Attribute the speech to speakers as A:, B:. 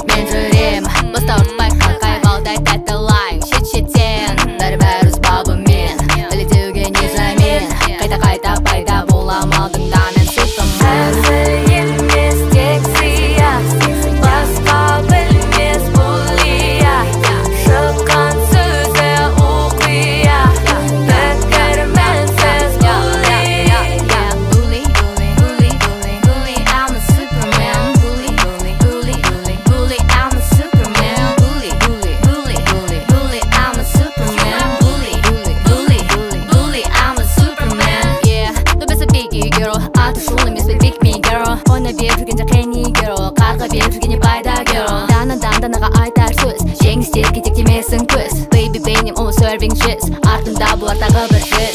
A: жүріп мен жүрем бастауырт байқа қайбалдай тәттілайың шет-шеттен бәрі өз бабымен дәлелдеуге не жаймен қайта пайда болам алдыңда мен супермен
B: емес тек сияқ басқа білмес бұл иә шыққан сөзі оқия пікірменсіз
A: Bully, I'm a superman. Bully, I'm a superman. Bully, I'm a superman. Bully, I'm a superman. Yeah, the best big girl. атышулы емес пе big me girl. Ойнап беріп жүргенде қайни girl. Қарға беріп жүргенде пайда girl. Данаға айтар сөз. Жеңістер кетектемесін көз. Baby бейнем ол serving jizz. Артында бұлар тағы бір жіз.